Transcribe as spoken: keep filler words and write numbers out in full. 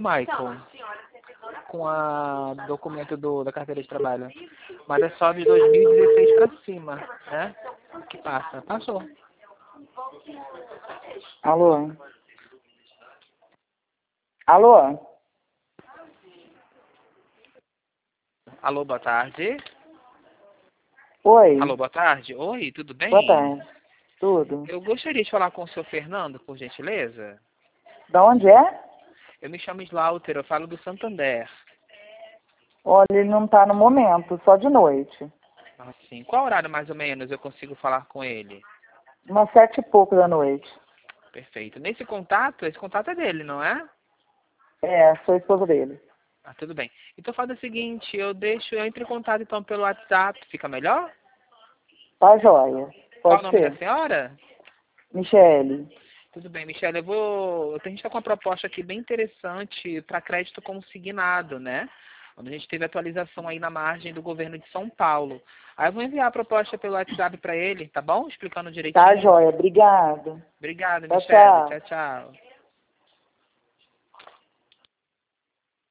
Michael, com a documento do, da carteira de trabalho. Mas é só de dois mil e dezesseis pra cima, né? Que passa. Passou. Alô? Alô? Alô, boa tarde. Oi? Alô, boa tarde. Oi, tudo bem? Boa tarde. Tudo? Eu gostaria de falar com o senhor Fernando, por gentileza. Da onde é? Eu me chamo Slaughter, eu falo do Santander. Olha, ele não tá no momento, só de noite. Assim, qual horário mais ou menos eu consigo falar com ele? Umas sete e pouco da noite. Perfeito. Nesse contato, esse contato é dele, não é? É, sou esposa dele. Ah, tudo bem. Então faz o seguinte, eu deixo, eu entro em contato então pelo WhatsApp, fica melhor? Tá joia. Qual o Pode nome da ser. senhora? Michele. Tudo bem, Michelle, eu vou. A gente está com uma proposta aqui bem interessante para crédito consignado, né? Onde a gente teve atualização aí na margem do governo de São Paulo. Aí eu vou enviar a proposta pelo WhatsApp para ele, tá bom? Explicando Tá direitinho. joia. Obrigado. Obrigado, Tchau, Michelle. tchau. Tchau, tchau.